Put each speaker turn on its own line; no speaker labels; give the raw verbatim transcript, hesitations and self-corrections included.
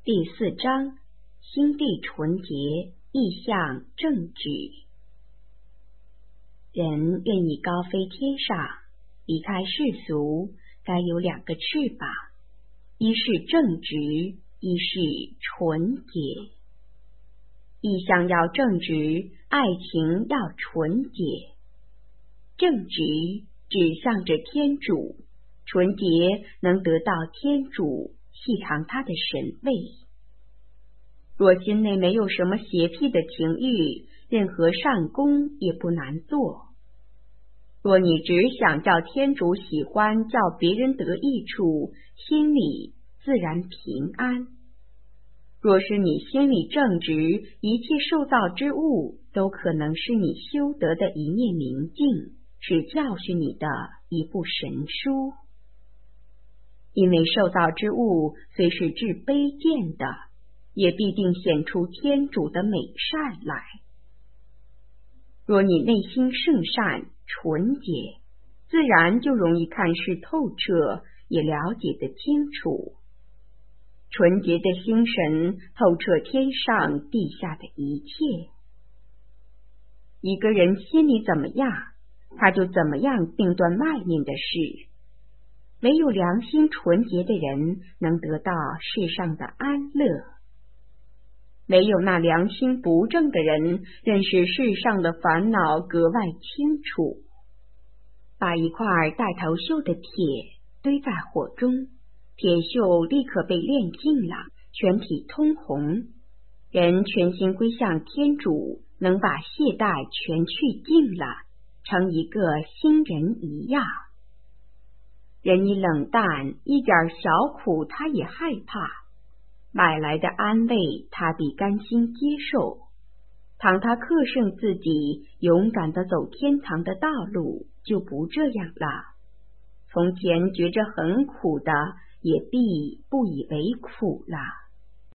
第四章，心地纯洁，意向正举。人愿意高飞天上，离开世俗，该有两个翅膀，一是正直，一是纯洁。意向要正直，爱情要纯洁。正直指向着天主，纯洁能得到天主细尝他的神位。若心内没有什么邪僻的情欲，任何善功也不难做。若你只想叫天主喜欢，叫别人得益处，心里自然平安。若是你心里正直，一切受造之物都可能是你修得的一面明镜，是教训你的一部神书。因为受造之物虽是至卑贱的，也必定显出天主的美善来。若你内心圣善纯洁，自然就容易看事透彻，也了解得清楚。纯洁的心神透彻天上地下的一切。一个人心里怎么样，他就怎么样定断外面的事。唯有良心纯洁的人能得到世上的安乐。唯有那良心不正的人，认识世上的烦恼格外清楚。把一块带头锈的铁堆在火中，铁锈立刻被炼尽了，全体通红。人全心归向天主，能把懈怠全去尽了，成一个新人一样。人一冷淡，一点小苦他也害怕，买来的安慰他必甘心接受。倘他克胜自己，勇敢地走天堂的道路，就不这样了。从前觉着很苦的，也必不以为苦了。